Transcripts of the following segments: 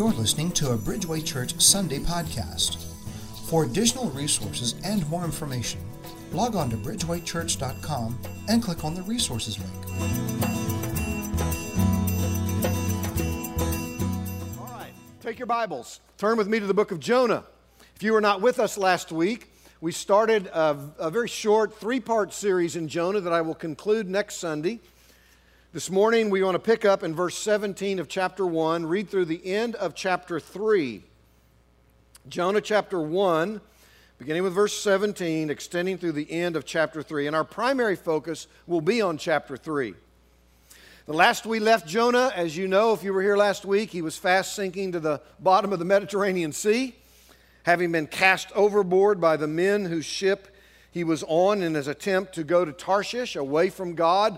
You're listening to a Bridgeway Church Sunday podcast. For additional resources and more information, log on to bridgewaychurch.com and click on the resources link. All right, take your Bibles. Turn with me to the book of Jonah. If you were not with us last week, we started a very short three-part series in Jonah that I will conclude next Sunday. This morning we want to pick up in verse 17 of chapter 1, read through the end of chapter 3. Jonah chapter 1, beginning with verse 17, extending through the end of chapter 3. And our primary focus will be on chapter 3. The last we left Jonah, as you know, if you were here last week, he was fast sinking to the bottom of the Mediterranean Sea, having been cast overboard by the men whose ship he was on in his attempt to go to Tarshish, away from God,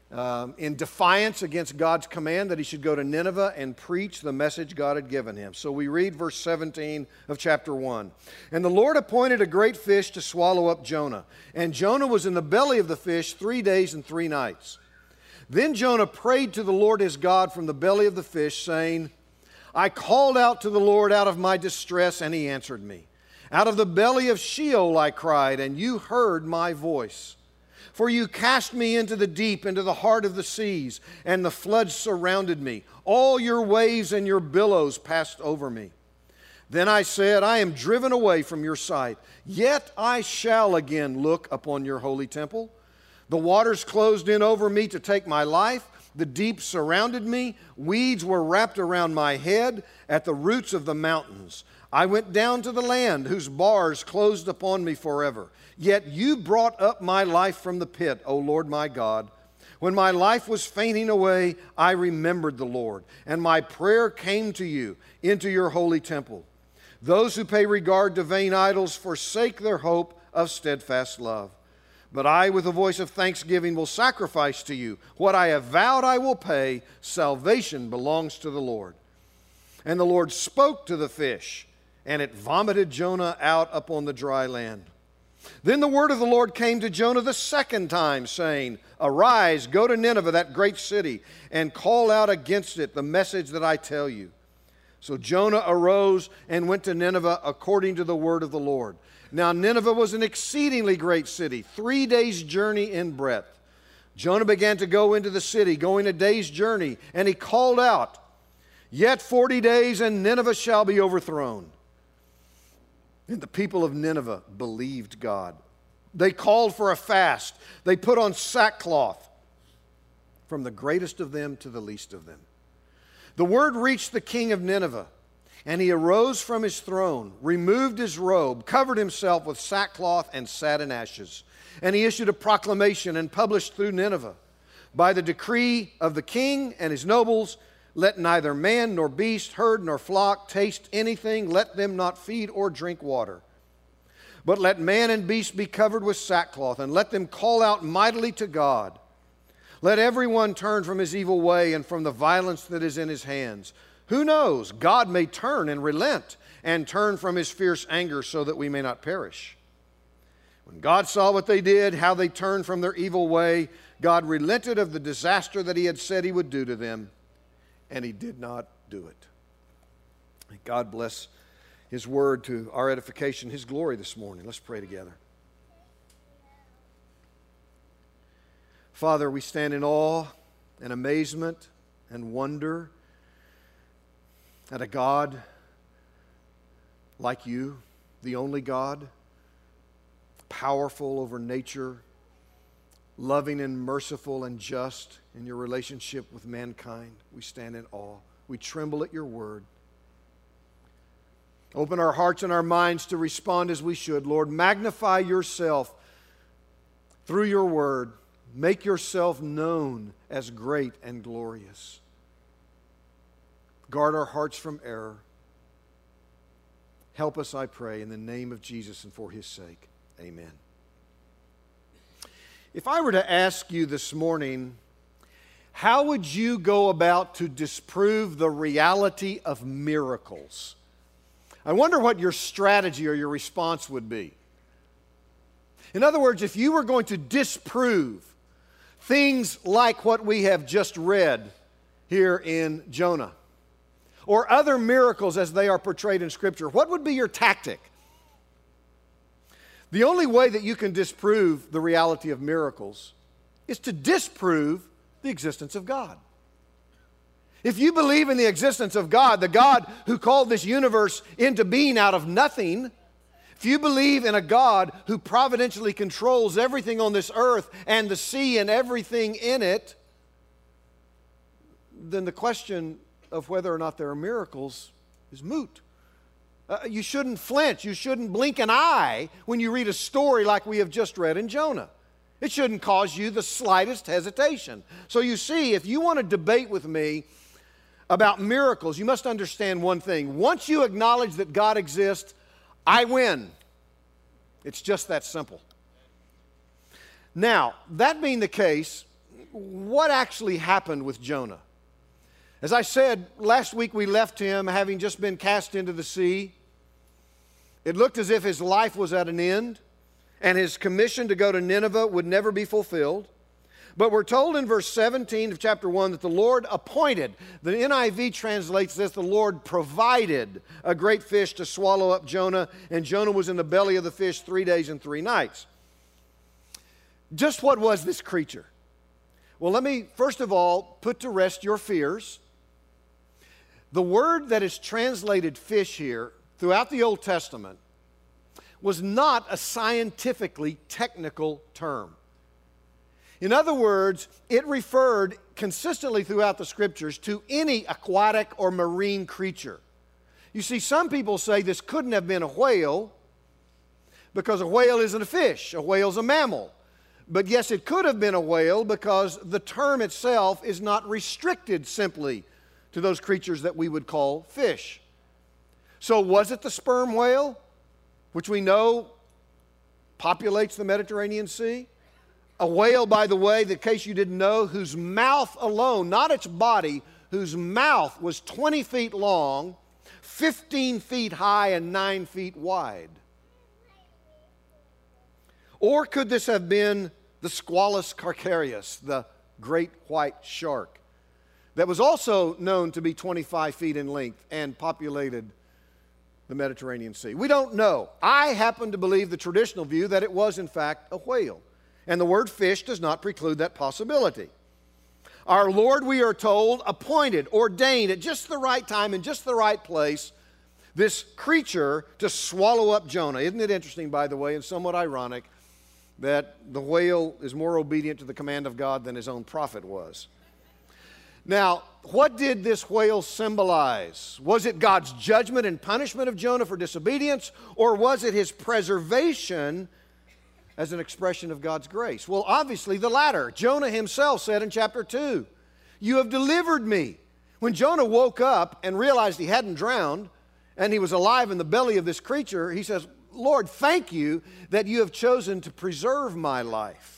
in defiance against God's command that he should go to Nineveh and preach the message God had given him. So we read verse 17 of chapter 1. And the Lord appointed a great fish to swallow up Jonah. And Jonah was in the belly of the fish 3 days and 3 nights. Then Jonah prayed to the Lord his God from the belly of the fish, saying, I called out to the Lord out of my distress, and he answered me. Out of the belly of Sheol I cried, and you heard my voice. For you cast me into the deep, into the heart of the seas, and the floods surrounded me. All your waves and your billows passed over me. Then I said, I am driven away from your sight, yet I shall again look upon your holy temple. The waters closed in over me to take my life. The deep surrounded me. Weeds were wrapped around my head at the roots of the mountains. I went down to the land whose bars closed upon me forever. Yet you brought up my life from the pit, O Lord my God. When my life was fainting away, I remembered the Lord, and my prayer came to you into your holy temple. Those who pay regard to vain idols forsake their hope of steadfast love. But I, with a voice of thanksgiving, will sacrifice to you. What I have vowed I will pay. Salvation belongs to the Lord. And the Lord spoke to the fish, and it vomited Jonah out upon the dry land. Then the word of the Lord came to Jonah the second time, saying, Arise, go to Nineveh, that great city, and call out against it the message that I tell you. So Jonah arose and went to Nineveh according to the word of the Lord. Now Nineveh was an exceedingly great city, 3 days' journey in breadth. Jonah began to go into the city, going a day's journey, and he called out, Yet 40 days, and Nineveh shall be overthrown. And the people of Nineveh believed God. They called for a fast. They put on sackcloth, from the greatest of them to the least of them. The word reached the king of Nineveh, and he arose from his throne, removed his robe, covered himself with sackcloth, and sat in ashes. And he issued a proclamation and published through Nineveh, by the decree of the king and his nobles, let neither man nor beast, herd nor flock taste anything. Let them not feed or drink water. But let man and beast be covered with sackcloth, and let them call out mightily to God. Let everyone turn from his evil way and from the violence that is in his hands. Who knows? God may turn and relent and turn from his fierce anger so that we may not perish. When God saw what they did, how they turned from their evil way, God relented of the disaster that he had said he would do to them. And he did not do it. May God bless his word to our edification, his glory this morning. Let's pray together. Father, we stand in awe and amazement and wonder at a God like you, the only God, powerful over nature, loving and merciful and just in your relationship with mankind. We stand in awe. We tremble at your word. Open our hearts and our minds to respond as we should. Lord, magnify yourself through your word. Make yourself known as great and glorious. Guard our hearts from error. Help us, I pray, in the name of Jesus and for his sake. Amen. If I were to ask you this morning, how would you go about to disprove the reality of miracles? I wonder what your strategy or your response would be. In other words, if you were going to disprove things like what we have just read here in Jonah, or other miracles as they are portrayed in Scripture, what would be your tactic? The only way that you can disprove the reality of miracles is to disprove the existence of God. If you believe in the existence of God, the God who called this universe into being out of nothing, if you believe in a God who providentially controls everything on this earth and the sea and everything in it, then the question of whether or not there are miracles is moot. You shouldn't flinch. You shouldn't blink an eye when you read a story like we have just read in Jonah. It shouldn't cause you the slightest hesitation. So you see, if you want to debate with me about miracles, you must understand one thing. Once you acknowledge that God exists, I win. It's just that simple. Now, that being the case, what actually happened with Jonah? As I said, last week we left him having just been cast into the sea. It looked as if his life was at an end, and his commission to go to Nineveh would never be fulfilled. But we're told in verse 17 of chapter 1 that the Lord appointed. The NIV translates this, the Lord provided a great fish to swallow up Jonah, and Jonah was in the belly of the fish 3 days and 3 nights. Just what was this creature? Well, let me first of all put to rest your fears. The word that is translated fish here throughout the Old Testament was not a scientifically technical term. In other words, it referred consistently throughout the Scriptures to any aquatic or marine creature. You see, some people say this couldn't have been a whale because a whale isn't a fish. A whale's a mammal. But yes, it could have been a whale because the term itself is not restricted simply to those creatures that we would call fish. So was it the sperm whale, which we know populates the Mediterranean Sea? A whale, by the way, in case you didn't know, whose mouth alone, not its body, whose mouth was 20 feet long, 15 feet high, and 9 feet wide. Or could this have been the Squalus carcarius, the great white shark, that was also known to be 25 feet in length and populated the Mediterranean Sea? We don't know. I happen to believe the traditional view that it was, in fact, a whale. And the word fish does not preclude that possibility. Our Lord, we are told, appointed, ordained at just the right time in just the right place this creature to swallow up Jonah. Isn't it interesting, by the way, and somewhat ironic, that the whale is more obedient to the command of God than his own prophet was? Now, what did this whale symbolize? Was it God's judgment and punishment of Jonah for disobedience, or was it his preservation as an expression of God's grace? Well, obviously the latter. Jonah himself said in chapter 2, "You have delivered me." When Jonah woke up and realized he hadn't drowned and he was alive in the belly of this creature, he says, "Lord, thank you that you have chosen to preserve my life."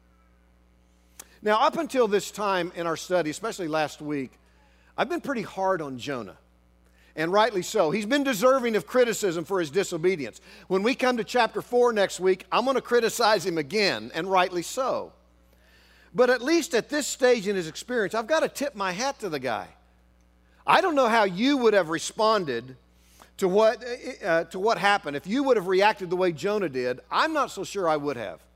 Now, up until this time in our study, especially last week, I've been pretty hard on Jonah. And rightly so. He's been deserving of criticism for his disobedience. When we come to chapter 4 next week, I'm going to criticize him again, and rightly so. But at least at this stage in his experience, I've got to tip my hat to the guy. I don't know how you would have responded to what happened. If you would have reacted the way Jonah did, I'm not so sure I would have.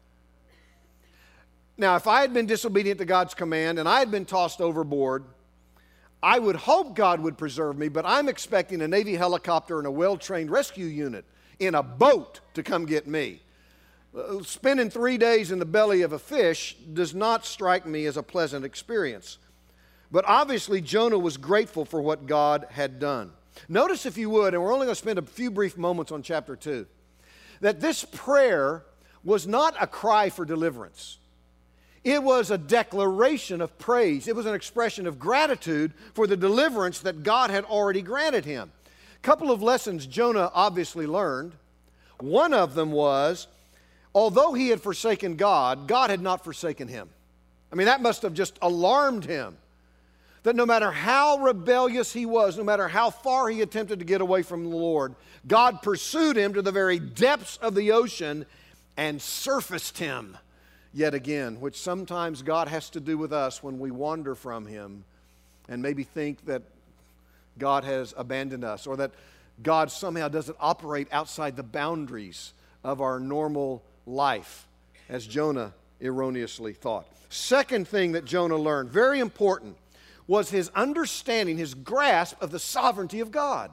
Now, if I had been disobedient to God's command and I had been tossed overboard, I would hope God would preserve me, but I'm expecting a Navy helicopter and a well-trained rescue unit in a boat to come get me. Spending 3 days in the belly of a fish does not strike me as a pleasant experience. But obviously, Jonah was grateful for what God had done. Notice, if you would, and we're only going to spend a few brief moments on chapter 2, that this prayer was not a cry for deliverance. It was a declaration of praise. It was an expression of gratitude for the deliverance that God had already granted him. A couple of lessons Jonah obviously learned. One of them was, although he had forsaken God, God had not forsaken him. I mean, that must have just alarmed him. That no matter how rebellious he was, no matter how far he attempted to get away from the Lord, God pursued him to the very depths of the ocean and surfaced him yet again, which sometimes God has to do with us when we wander from him and maybe think that God has abandoned us, or that God somehow doesn't operate outside the boundaries of our normal life, as Jonah erroneously thought. Second thing that Jonah learned, very important, was his understanding, his grasp of the sovereignty of God.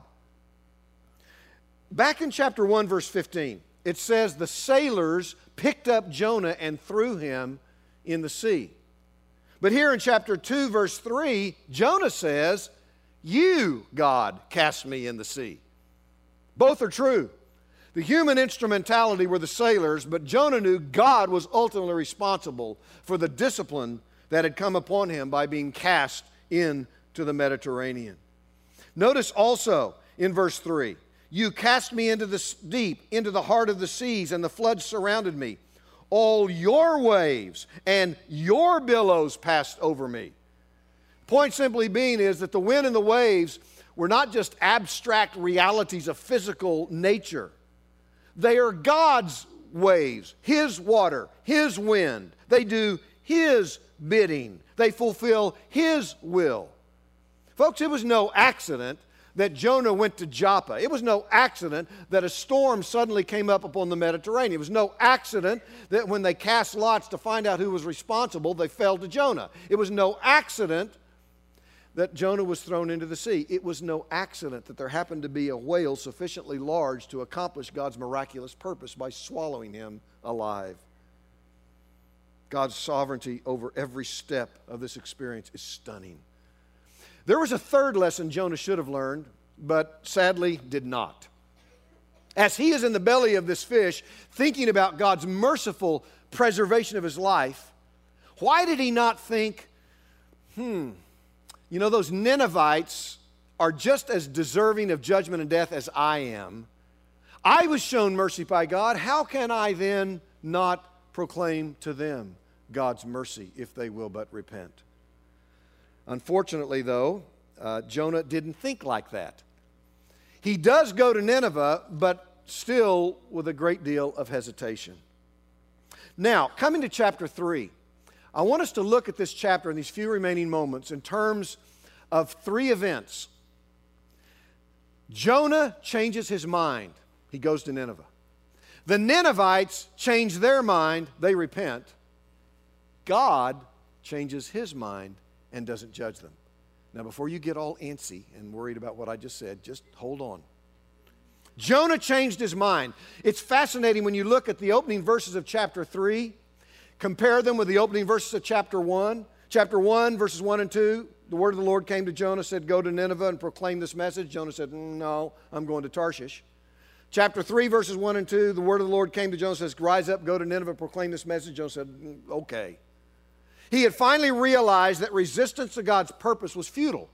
Back in chapter 1, verse 15, it says the sailors picked up Jonah and threw him in the sea. But here in chapter 2, verse 3, Jonah says, "You, God, cast me in the sea." Both are true. The human instrumentality were the sailors, but Jonah knew God was ultimately responsible for the discipline that had come upon him by being cast into the Mediterranean. Notice also in verse 3, "You cast me into the deep, into the heart of the seas, and the floods surrounded me. All your waves and your billows passed over me." Point simply being is that the wind and the waves were not just abstract realities of physical nature. They are God's waves, His water, His wind. They do His bidding. They fulfill His will. Folks, it was no accident that Jonah went to Joppa. It was no accident that a storm suddenly came up upon the Mediterranean. It was no accident that when they cast lots to find out who was responsible, they fell to Jonah. It was no accident that Jonah was thrown into the sea. It was no accident that there happened to be a whale sufficiently large to accomplish God's miraculous purpose by swallowing him alive. God's sovereignty over every step of this experience is stunning. There was a third lesson Jonah should have learned, but sadly did not. As he is in the belly of this fish, thinking about God's merciful preservation of his life, why did he not think, those Ninevites are just as deserving of judgment and death as I am. I was shown mercy by God. How can I then not proclaim to them God's mercy if they will but repent? Unfortunately, though, Jonah didn't think like that. He does go to Nineveh, but still with a great deal of hesitation. Now, coming to chapter 3, I want us to look at this chapter in these few remaining moments in terms of three events. Jonah changes his mind. He goes to Nineveh. The Ninevites change their mind. They repent. God changes His mind and doesn't judge them. Now, before you get all antsy and worried about what I just said, just hold on. Jonah changed his mind. It's fascinating when you look at the opening verses of chapter 3, compare them with the opening verses of chapter 1. Chapter 1, verses 1 and 2, the word of the Lord came to Jonah, said, "Go to Nineveh and proclaim this message." Jonah said, "No, I'm going to Tarshish." Chapter 3, verses 1 and 2, the word of the Lord came to Jonah, says, "Rise up, go to Nineveh, proclaim this message." Jonah said, "Okay." He had finally realized that resistance to God's purpose was futile.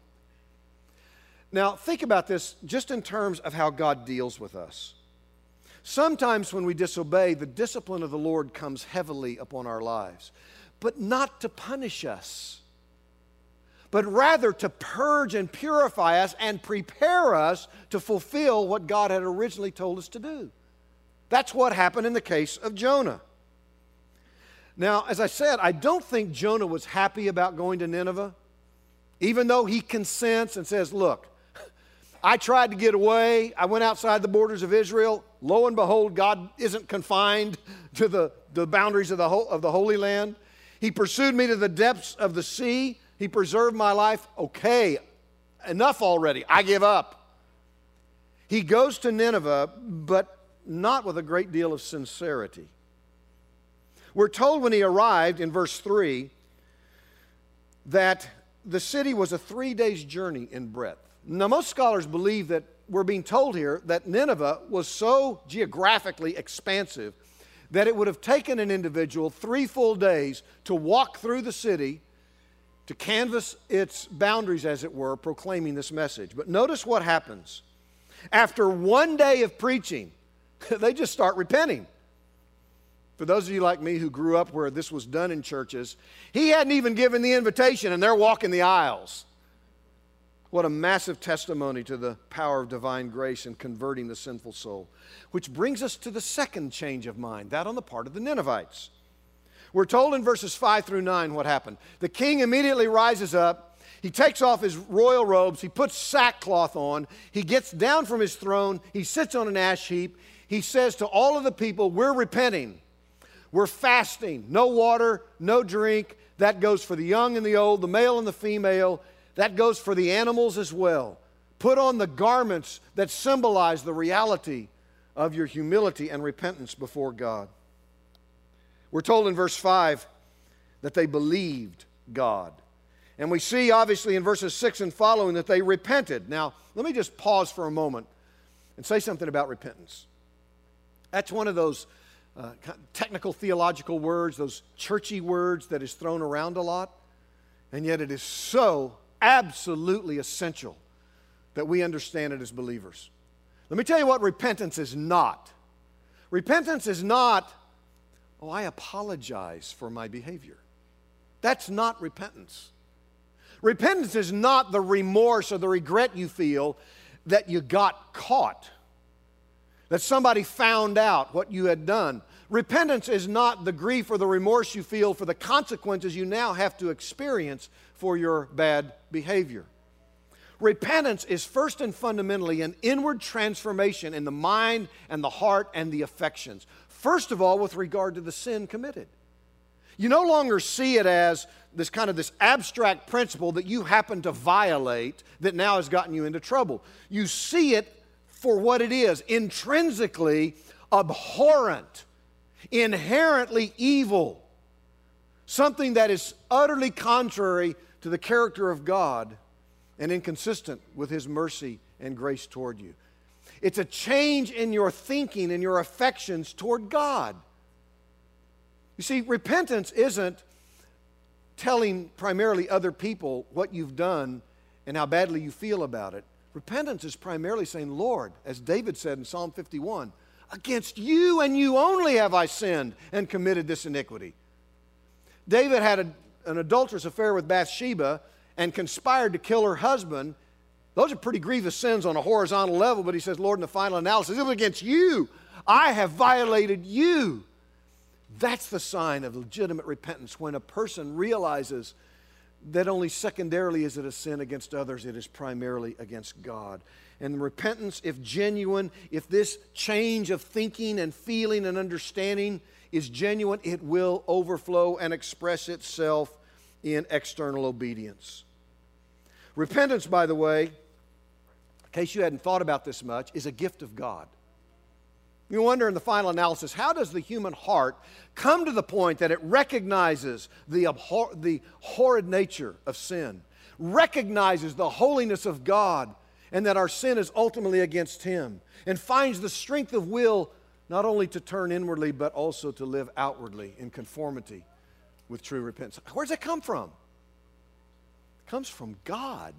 Now, think about this just in terms of how God deals with us. Sometimes when we disobey, the discipline of the Lord comes heavily upon our lives, but not to punish us, but rather to purge and purify us and prepare us to fulfill what God had originally told us to do. That's what happened in the case of Jonah. Now, as I said, I don't think Jonah was happy about going to Nineveh, even though he consents and says, "Look, I tried to get away. I went outside the borders of Israel. Lo and behold, God isn't confined to the boundaries of the Holy Land. He pursued me to the depths of the sea. He preserved my life. Okay, enough already. I give up." He goes to Nineveh, but not with a great deal of sincerity. We're told when he arrived in verse 3 that the city was a 3 days' journey in breadth. Now, most scholars believe that we're being told here that Nineveh was so geographically expansive that it would have taken an individual 3 full days to walk through the city, to canvass its boundaries, as it were, proclaiming this message. But notice what happens. After 1 day of preaching, they just start repenting. For those of you like me who grew up where this was done in churches, he hadn't even given the invitation and they're walking the aisles. What a massive testimony to the power of divine grace in converting the sinful soul. Which brings us to the second change of mind, that on the part of the Ninevites. We're told in verses 5 through 9 what happened. The king immediately rises up. He takes off his royal robes. He puts sackcloth on. He gets down from his throne. He sits on an ash heap. He says to all of the people, we're repenting. We're fasting. No water, no drink. That goes for the young and the old, the male and the female. That goes for the animals as well. Put on the garments that symbolize the reality of your humility and repentance before God. We're told in verse 5 that they believed God. And we see, obviously, in verses 6 and following that they repented. Now, let me just pause for a moment and say something about repentance. That's one of those technical theological words, those churchy words that is thrown around a lot. And yet it is so absolutely essential that we understand it as believers. Let me tell you what repentance is not. Repentance is not, oh, I apologize for my behavior. That's not repentance. Repentance is not the remorse or the regret you feel that you got caught, that somebody found out what you had done. Repentance is not the grief or the remorse you feel for the consequences you now have to experience for your bad behavior. Repentance is first and fundamentally an inward transformation in the mind and the heart and the affections. First of all, with regard to the sin committed. You no longer see it as this abstract principle that you happen to violate that now has gotten you into trouble. You see it for what it is, intrinsically abhorrent, inherently evil, something that is utterly contrary to the character of God and inconsistent with His mercy and grace toward you. It's a change in your thinking and your affections toward God. You see, repentance isn't telling primarily other people what you've done and how badly you feel about it. Repentance is primarily saying, Lord, as David said in Psalm 51, against you and you only have I sinned and committed this iniquity. David had an adulterous affair with Bathsheba and conspired to kill her husband. Those are pretty grievous sins on a horizontal level, but he says, Lord, in the final analysis, it was against you. I have violated you. That's the sign of legitimate repentance, when a person realizes that only secondarily is it a sin against others, it is primarily against God. And repentance, if genuine, if this change of thinking and feeling and understanding is genuine, it will overflow and express itself in external obedience. Repentance, by the way, in case you hadn't thought about this much, is a gift of God. You wonder in the final analysis, how does the human heart come to the point that it recognizes the horrid nature of sin, recognizes the holiness of God, and that our sin is ultimately against Him, and finds the strength of will not only to turn inwardly, but also to live outwardly in conformity with true repentance? Where does it come from? It comes from God.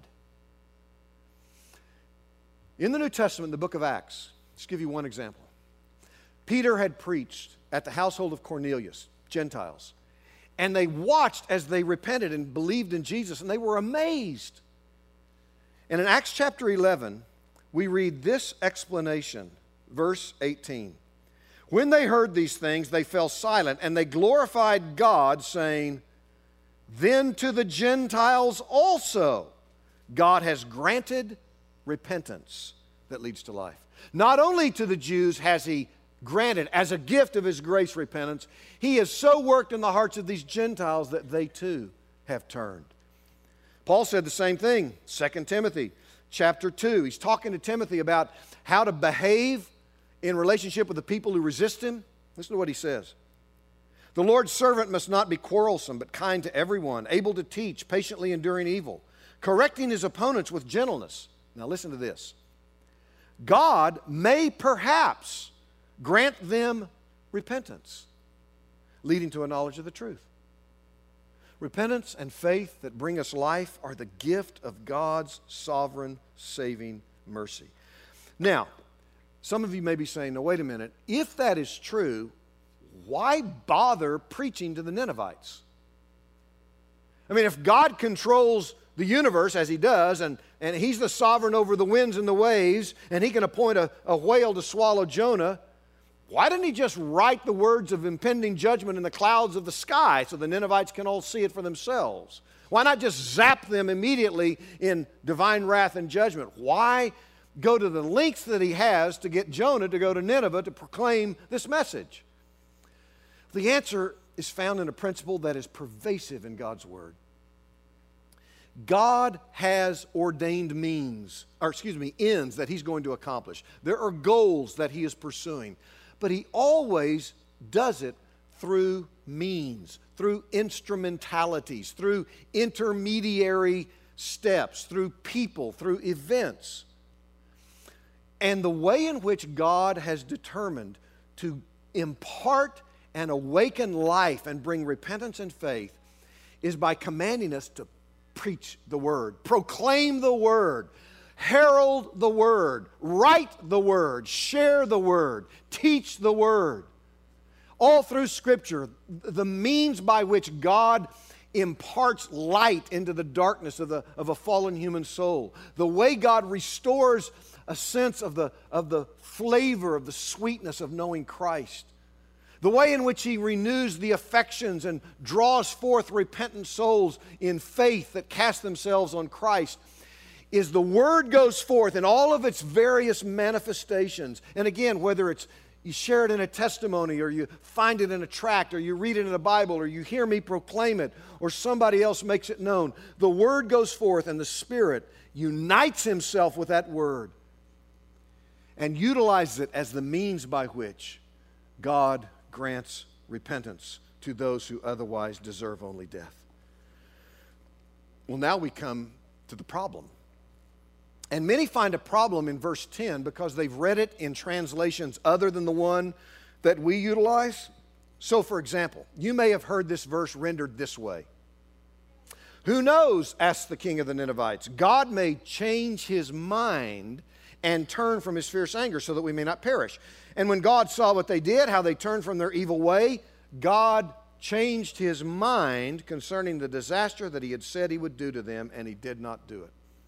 In the New Testament, in the book of Acts, let's give you one example. Peter had preached at the household of Cornelius, Gentiles, and they watched as they repented and believed in Jesus, and they were amazed. And in Acts chapter 11, we read this explanation, verse 18. When they heard these things, they fell silent, and they glorified God, saying, then to the Gentiles also God has granted repentance that leads to life. Not only to the Jews has He granted as a gift of His grace repentance, He has so worked in the hearts of these Gentiles that they too have turned. Paul said the same thing, 2 Timothy chapter 2. He's talking to Timothy about how to behave in relationship with the people who resist him. Listen to what he says. The Lord's servant must not be quarrelsome, but kind to everyone, able to teach, patiently enduring evil, correcting his opponents with gentleness. Now listen to this. God may perhaps grant them repentance, leading to a knowledge of the truth. Repentance and faith that bring us life are the gift of God's sovereign saving mercy. Now, some of you may be saying, no, wait a minute. If that is true, why bother preaching to the Ninevites? I mean, if God controls the universe as He does, and He's the sovereign over the winds and the waves, and He can appoint a whale to swallow Jonah, why didn't He just write the words of impending judgment in the clouds of the sky so the Ninevites can all see it for themselves? Why not just zap them immediately in divine wrath and judgment? Why go to the lengths that he has to get Jonah to go to Nineveh to proclaim this message? The answer is found in a principle that is pervasive in God's Word. God has ordained ends that He's going to accomplish. There are goals that He is pursuing, but He always does it through means, through instrumentalities, through intermediary steps, through people, through events. And the way in which God has determined to impart and awaken life and bring repentance and faith is by commanding us to preach the Word, proclaim the Word, herald the Word, write the Word, share the Word, teach the Word. All through Scripture, the means by which God imparts light into the darkness of a fallen human soul, the way God restores a sense of the flavor, of the sweetness of knowing Christ, the way in which He renews the affections and draws forth repentant souls in faith that cast themselves on Christ, is the Word goes forth in all of its various manifestations. And again, whether it's you share it in a testimony, or you find it in a tract, or you read it in a Bible, or you hear me proclaim it, or somebody else makes it known, the Word goes forth and the Spirit unites Himself with that Word and utilizes it as the means by which God grants repentance to those who otherwise deserve only death. Well, now we come to the problem. And many find a problem in verse 10 because they've read it in translations other than the one that we utilize. So, for example, you may have heard this verse rendered this way. Who knows, asked the king of the Ninevites, God may change His mind and turn from His fierce anger so that we may not perish. And when God saw what they did, how they turned from their evil way, God changed His mind concerning the disaster that He had said He would do to them, and He did not do it.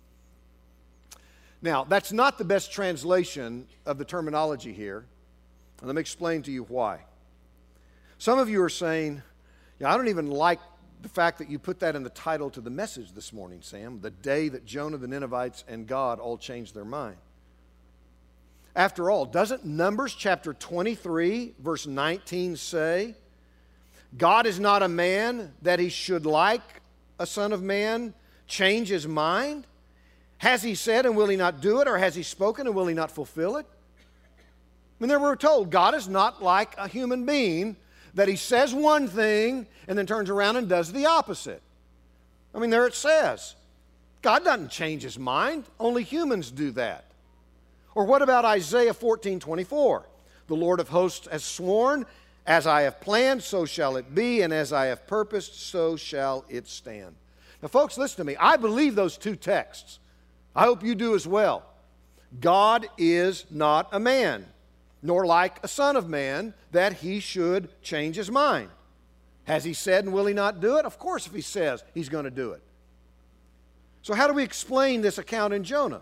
Now, that's not the best translation of the terminology here. And let me explain to you why. Some of you are saying, I don't even like the fact that you put that in the title to the message this morning, Sam, the day that Jonah, the Ninevites, and God all changed their mind. After all, doesn't Numbers chapter 23, verse 19 say, God is not a man that He should, like a son of man, change his mind? Has He said and will He not do it? Or has He spoken and will He not fulfill it? And then we're told God is not like a human being that He says one thing and then turns around and does the opposite. I mean, there it says. God doesn't change His mind. Only humans do that. Or what about Isaiah 14:24? The Lord of hosts has sworn, as I have planned, so shall it be, and as I have purposed, so shall it stand. Now, folks, listen to me. I believe those two texts. I hope you do as well. God is not a man, nor like a son of man, that He should change His mind. Has He said and will He not do it? Of course, if He says, He's going to do it. So how do we explain this account in Jonah?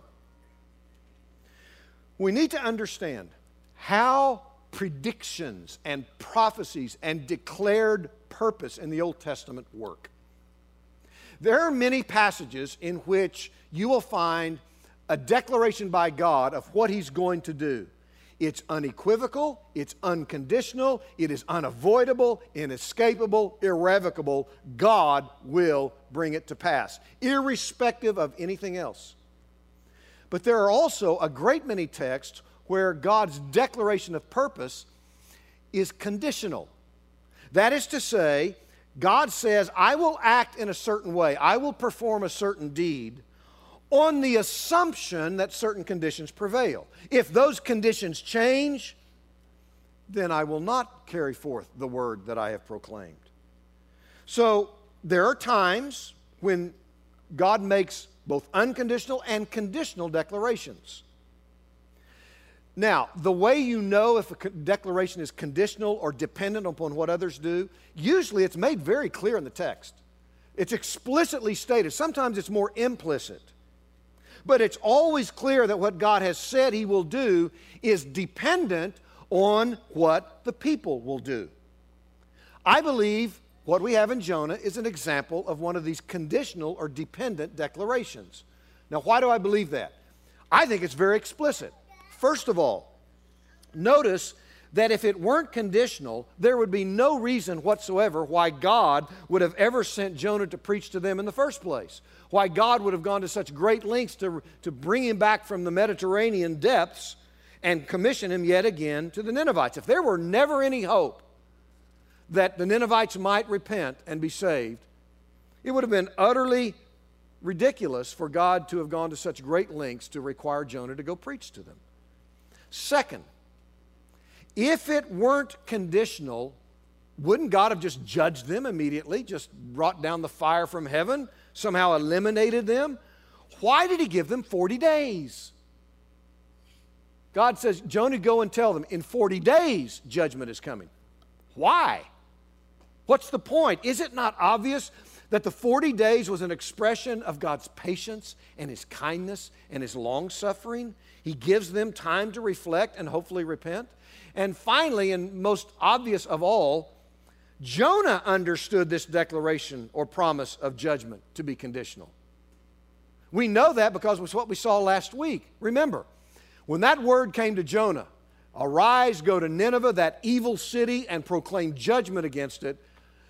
We need to understand how predictions and prophecies and declared purpose in the Old Testament work. There are many passages in which you will find a declaration by God of what He's going to do. It's unequivocal, it's unconditional, it is unavoidable, inescapable, irrevocable. God will bring it to pass, irrespective of anything else. But there are also a great many texts where God's declaration of purpose is conditional. That is to say, God says, I will act in a certain way, I will perform a certain deed on the assumption that certain conditions prevail. If those conditions change, then I will not carry forth the word that I have proclaimed. So there are times when God makes both unconditional and conditional declarations. Now, the way you know if a declaration is conditional or dependent upon what others do, usually it's made very clear in the text. It's explicitly stated. Sometimes it's more implicit. But it's always clear that what God has said He will do is dependent on what the people will do. I believe What we have in Jonah is an example of one of these conditional or dependent declarations. Now, why do I believe that? I think it's very explicit. First of all, notice that if it weren't conditional, there would be no reason whatsoever why God would have ever sent Jonah to preach to them in the first place. Why God would have gone to such great lengths to bring him back from the Mediterranean depths and commission him yet again to the Ninevites. If there were never any hope that the Ninevites might repent and be saved, it would have been utterly ridiculous for God to have gone to such great lengths to require Jonah to go preach to them. Second, if it weren't conditional, wouldn't God have just judged them immediately, just brought down the fire from heaven, somehow eliminated them? Why did he give them 40 days? God says, Jonah, go and tell them, in 40 days judgment is coming. Why? What's the point? Is it not obvious that the 40 days was an expression of God's patience and His kindness and His long-suffering? He gives them time to reflect and hopefully repent. And finally, and most obvious of all, Jonah understood this declaration or promise of judgment to be conditional. We know that because it's what we saw last week. Remember, when that word came to Jonah, arise, go to Nineveh, that evil city, and proclaim judgment against it,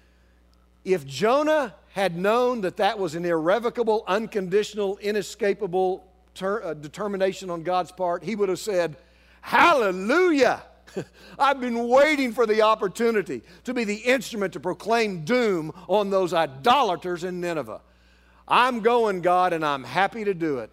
if Jonah had known that that was an irrevocable, unconditional, inescapable determination on God's part, he would have said, hallelujah! I've been waiting for the opportunity to be the instrument to proclaim doom on those idolaters in Nineveh. I'm going, God, and I'm happy to do it.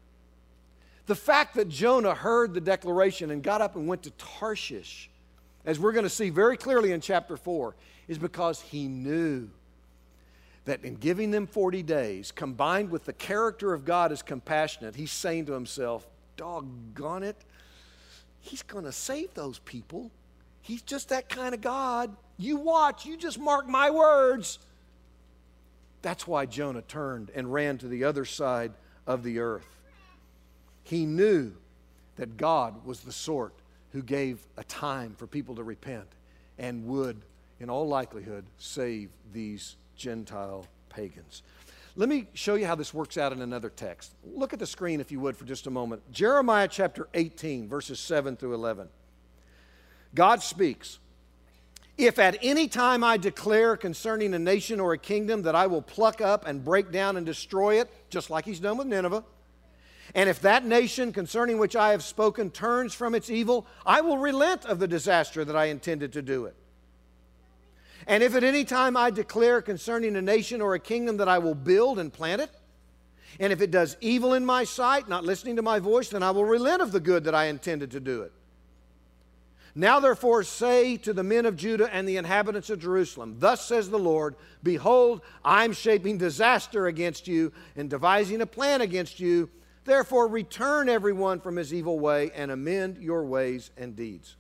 The fact that Jonah heard the declaration and got up and went to Tarshish, as we're going to see very clearly in chapter 4, is because he knew that in giving them 40 days, combined with the character of God as compassionate, he's saying to himself, doggone it, He's going to save those people. He's just that kind of God. You watch, you just mark my words. That's why Jonah turned and ran to the other side of the earth. He knew that God was the sort who gave a time for people to repent and would, in all likelihood, save these Gentile pagans. Let me show you how this works out in another text. Look at the screen, if you would, for just a moment. Jeremiah chapter 18, verses 7 through 11. God speaks, if at any time I declare concerning a nation or a kingdom that I will pluck up and break down and destroy it, just like He's done with Nineveh, and if that nation concerning which I have spoken turns from its evil, I will relent of the disaster that I intended to do it. And if at any time I declare concerning a nation or a kingdom that I will build and plant it, and if it does evil in my sight, not listening to my voice, then I will relent of the good that I intended to do it. Now therefore say to the men of Judah and the inhabitants of Jerusalem, thus says the Lord, behold, I'm shaping disaster against you and devising a plan against you. Therefore return everyone from his evil way and amend your ways and deeds.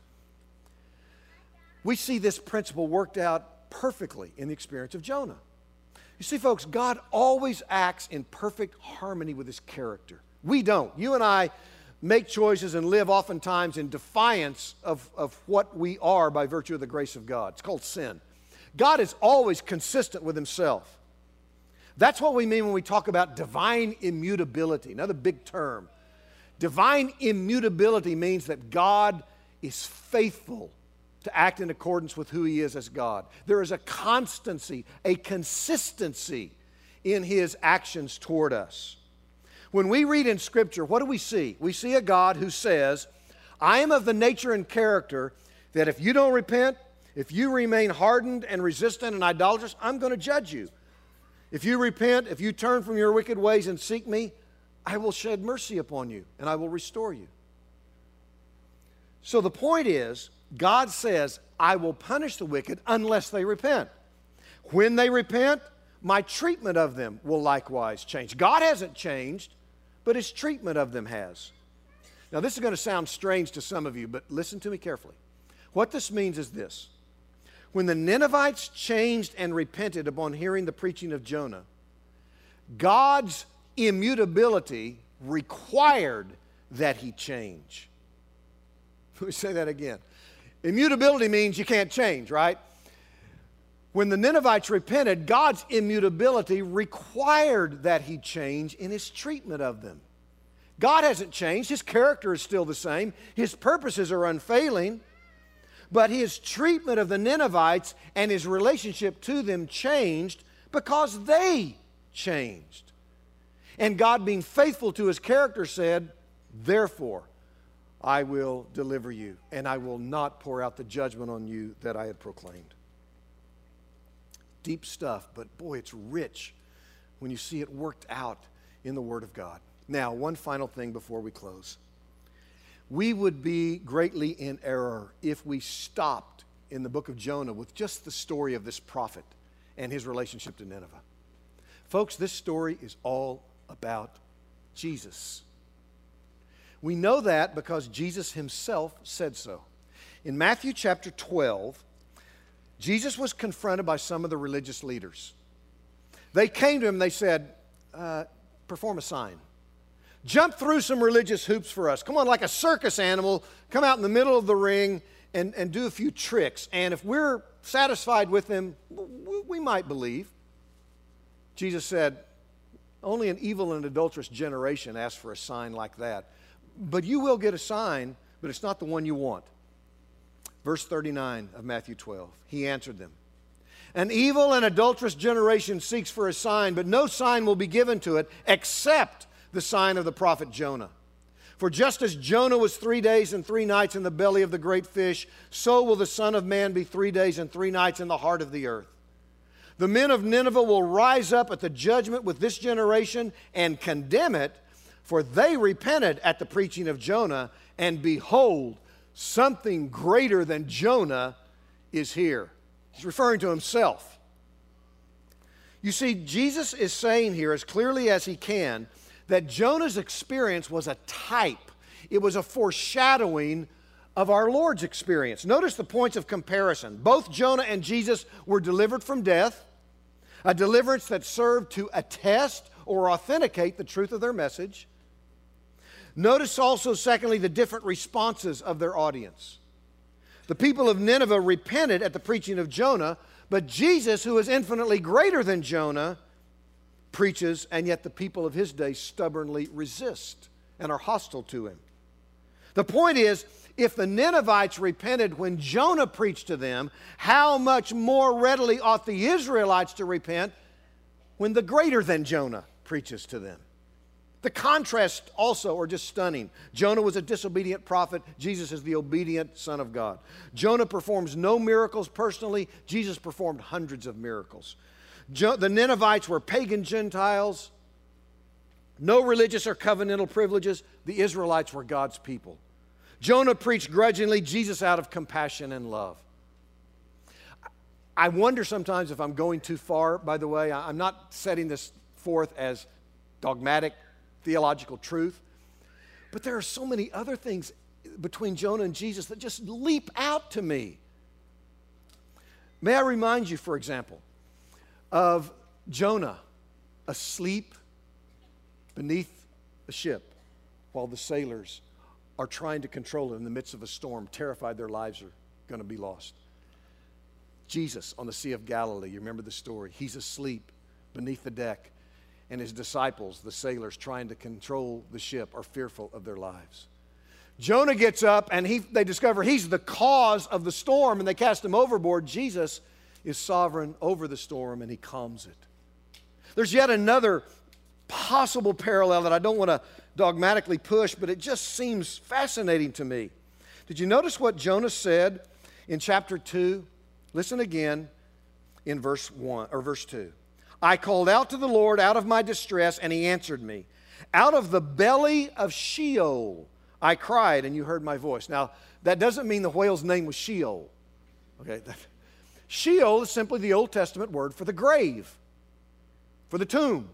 We see this principle worked out perfectly in the experience of Jonah. You see, folks, God always acts in perfect harmony with His character. We don't. You and I make choices and live oftentimes in defiance of what we are by virtue of the grace of God. It's called sin. God is always consistent with Himself. That's what we mean when we talk about divine immutability, another big term. Divine immutability means that God is faithful to act in accordance with who He is as God. There is a constancy, a consistency in His actions toward us. When we read in Scripture, what do we see? We see a God who says, I am of the nature and character that if you don't repent, if you remain hardened and resistant and idolatrous, I'm going to judge you. If you repent, if you turn from your wicked ways and seek me, I will shed mercy upon you and I will restore you. So the point is, God says, I will punish the wicked unless they repent. When they repent, my treatment of them will likewise change. God hasn't changed, but His treatment of them has. Now, this is going to sound strange to some of you, but listen to me carefully. What this means is this. When the Ninevites changed and repented upon hearing the preaching of Jonah, God's immutability required that He change. Let me say that again. Immutability means you can't change, right? When the Ninevites repented, God's immutability required that He change in His treatment of them. God hasn't changed. His character is still the same. His purposes are unfailing. But His treatment of the Ninevites and His relationship to them changed because they changed. And God, being faithful to His character, said, "Therefore, I will deliver you, and I will not pour out the judgment on you that I had proclaimed." Deep stuff, but boy, it's rich when you see it worked out in the Word of God. Now, one final thing before we close. We would be greatly in error if we stopped in the book of Jonah with just the story of this prophet and his relationship to Nineveh. Folks, this story is all about Jesus. We know that because Jesus Himself said so. In Matthew chapter 12, Jesus was confronted by some of the religious leaders. They came to Him and they said, perform a sign. Jump through some religious hoops for us. Come on, like a circus animal, come out in the middle of the ring and do a few tricks. And if we're satisfied with them, we might believe. Jesus said, only an evil and adulterous generation asks for a sign like that. But you will get a sign, but it's not the one you want. Verse 39 of Matthew 12. He answered them, "An evil and adulterous generation seeks for a sign, but no sign will be given to it except the sign of the prophet Jonah. For just as Jonah was 3 days and 3 nights in the belly of the great fish, so will the Son of Man be 3 days and 3 nights in the heart of the earth. The men of Nineveh will rise up at the judgment with this generation and condemn it, for they repented at the preaching of Jonah, and behold, something greater than Jonah is here." He's referring to Himself. You see, Jesus is saying here as clearly as He can that Jonah's experience was a type. It was a foreshadowing of our Lord's experience. Notice the points of comparison. Both Jonah and Jesus were delivered from death, a deliverance that served to attest or authenticate the truth of their message. Notice also, secondly, the different responses of their audience. The people of Nineveh repented at the preaching of Jonah, but Jesus, who is infinitely greater than Jonah, preaches, and yet the people of His day stubbornly resist and are hostile to Him. The point is, if the Ninevites repented when Jonah preached to them, how much more readily ought the Israelites to repent when the greater than Jonah preaches to them? The contrasts also are just stunning. Jonah was a disobedient prophet. Jesus is the obedient Son of God. Jonah performs no miracles personally. Jesus performed hundreds of miracles. The Ninevites were pagan Gentiles. No religious or covenantal privileges. The Israelites were God's people. Jonah preached grudgingly. Jesus out of compassion and love. I wonder sometimes if I'm going too far, by the way. I'm not setting this forth as dogmatic theological truth. But there are so many other things between Jonah and Jesus that just leap out to me. May I remind you, for example, of Jonah asleep beneath a ship while the sailors are trying to control it in the midst of a storm, terrified their lives are going to be lost. Jesus on the Sea of Galilee, you remember the story. He's asleep beneath the deck, and His disciples, the sailors trying to control the ship, are fearful of their lives. Jonah gets up, and they discover he's the cause of the storm, and they cast him overboard. Jesus is sovereign over the storm, and He calms it. There's yet another possible parallel that I don't want to dogmatically push, but it just seems fascinating to me. Did you notice what Jonah said in chapter 2? Listen again in verse 1 or verse 2. "I called out to the Lord out of my distress, and He answered me. Out of the belly of Sheol I cried, and you heard my voice." Now, that doesn't mean the whale's name was Sheol. Okay, Sheol is simply the Old Testament word for the grave, for the tomb.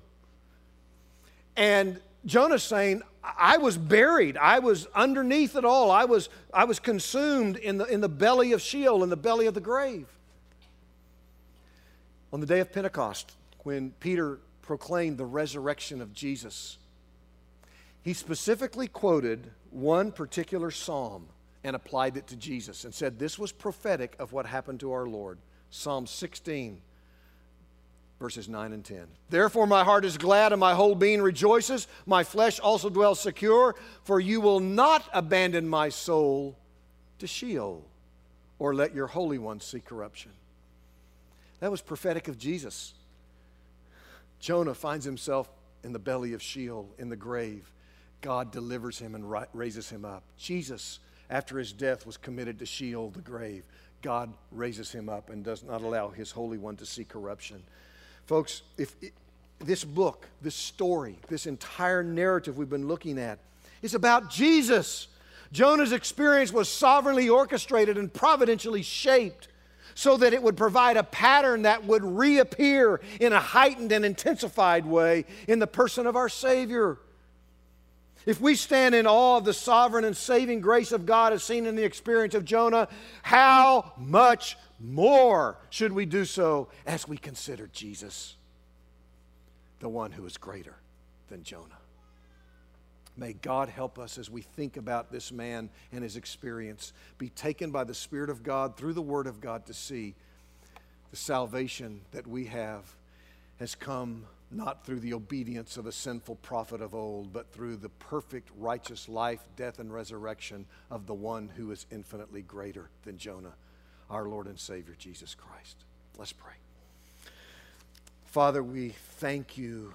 And Jonah's saying, I was buried. I was underneath it all. I was consumed in the belly of Sheol, in the belly of the grave. On the day of Pentecost, when Peter proclaimed the resurrection of Jesus, he specifically quoted one particular psalm and applied it to Jesus and said this was prophetic of what happened to our Lord. Psalm 16, verses 9 and 10. Therefore my heart is glad and my whole being rejoices. My flesh also dwells secure, for you will not abandon my soul to Sheol, or let your Holy One see corruption. That was prophetic of Jesus. Jonah finds himself in the belly of Sheol, in the grave. God delivers him and raises him up. Jesus, after his death, was committed to Sheol, the grave. God raises him up and does not allow his Holy One to see corruption. Folks, this book, this story, this entire narrative we've been looking at is about Jesus. Jonah's experience was sovereignly orchestrated and providentially shaped so that it would provide a pattern that would reappear in a heightened and intensified way in the person of our Savior. If we stand in awe of the sovereign and saving grace of God as seen in the experience of Jonah, how much more should we do so as we consider Jesus, the one who is greater than Jonah? May God help us as we think about this man and his experience, be taken by the Spirit of God through the Word of God to see the salvation that we have has come not through the obedience of a sinful prophet of old, but through the perfect, righteous life, death, and resurrection of the one who is infinitely greater than Jonah, our Lord and Savior, Jesus Christ. Let's pray. Father, we thank you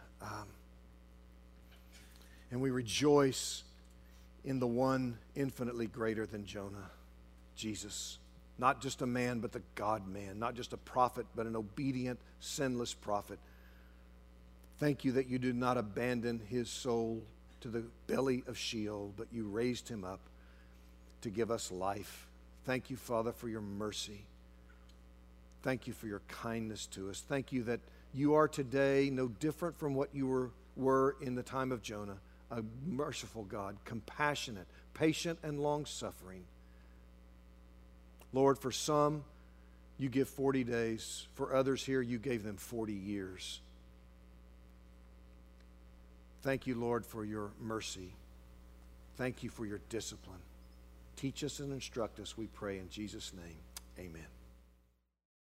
and we rejoice in the one infinitely greater than Jonah, Jesus. Not just a man, but the God-man. Not just a prophet, but an obedient, sinless prophet. Thank you that you did not abandon his soul to the belly of Sheol, but you raised him up to give us life. Thank you, Father, for your mercy. Thank you for your kindness to us. Thank you that you are today no different from what you were in the time of Jonah. A merciful God, compassionate, patient, and long-suffering. Lord, for some, you give 40 days. For others here, you gave them 40 years. Thank you, Lord, for your mercy. Thank you for your discipline. Teach us and instruct us, we pray in Jesus' name. Amen.